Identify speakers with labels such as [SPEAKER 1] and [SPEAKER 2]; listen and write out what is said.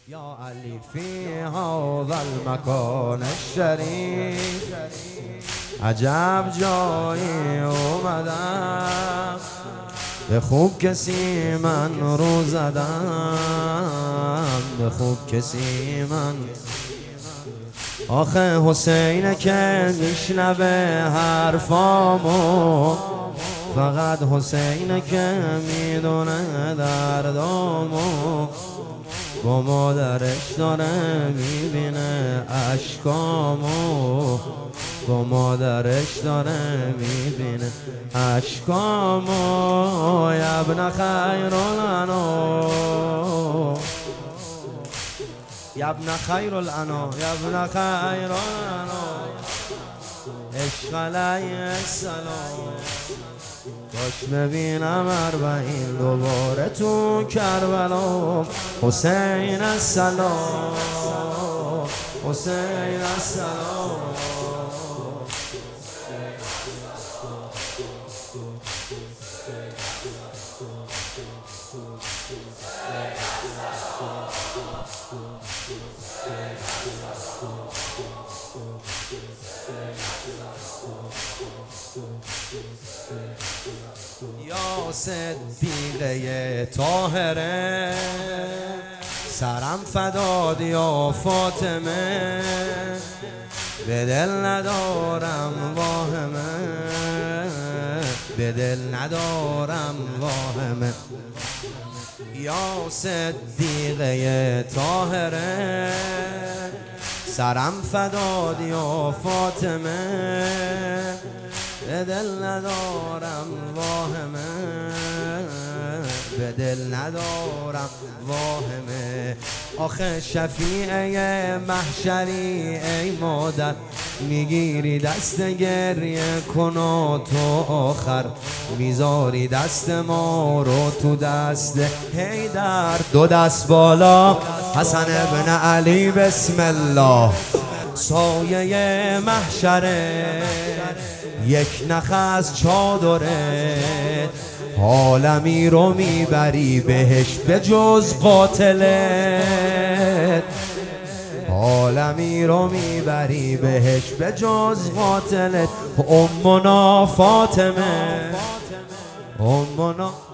[SPEAKER 1] یا علی فی هذا المکان الشریف عجب جایی اومدم، به خوب کسی من رو زدم، به خوب کسی من. آخه حسینه که میشنوه حرفامو، فقط حسینه که میدونه دردامو، با مادرش داره میبینه اشکامو، با مادرش داره میبینه اشکامو. یبن خیر الانام، یبن خیر الانام، یبن خیر الانام، عشق علیه السلام. کاش ببینم 40 دوباره تو کربلا. حسین السلام، حسین السلام. یا صدیقه طاهره، سرم فداد یا فاطمه، به دل ندارم واهمه، به دل ندارم واهمه. یا صدیقه طاهره، سرم فداد یا فاطمه، به دل ندارم واهمه، به دل ندارم واهمه. آخه شفیعه محشری ای مادر، میگیری دست گریه کن و تو آخر میذاری دست ما رو تو دست حیدر. دو دست بالا حسن ابن علی بسم الله. سایه محشره یک نخ چادره، عالمی رو میبری بهش به جز قاتلت، عالمی رو میبری بهش به جز قاتلت. امنا فاطمه، امنا